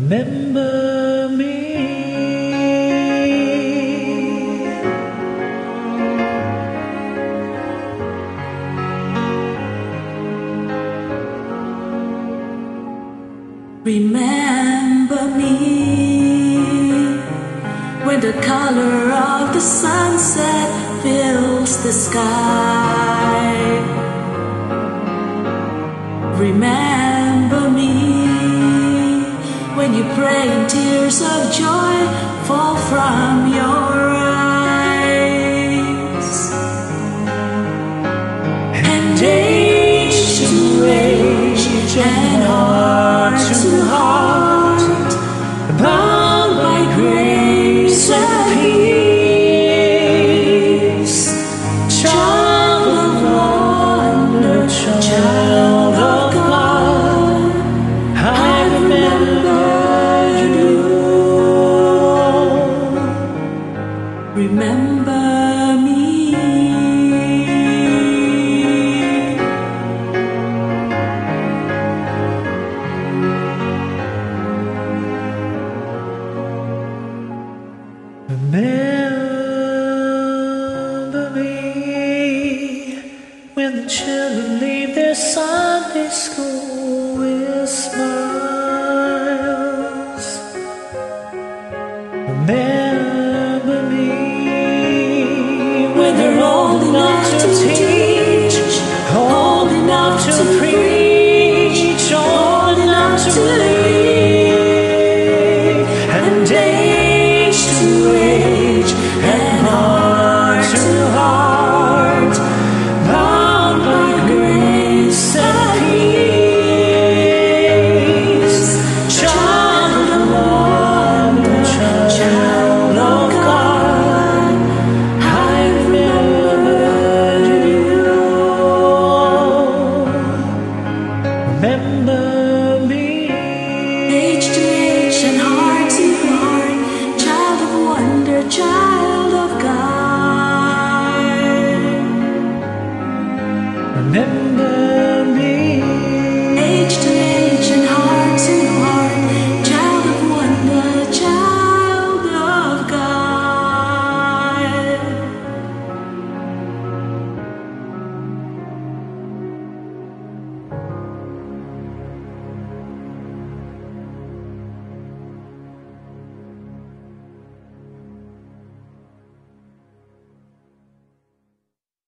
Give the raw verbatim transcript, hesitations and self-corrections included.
Remember me. Remember me when the color of the sunset fills the sky. Remember me when you pray and tears of joy fall from your eyes. And age to age and heart to heart, bound by grace and peace, child of wonder, child of God, I remember you. Remember me. Remember me when the children leave their Sunday school with smiles. Remember me when they're old enough to teach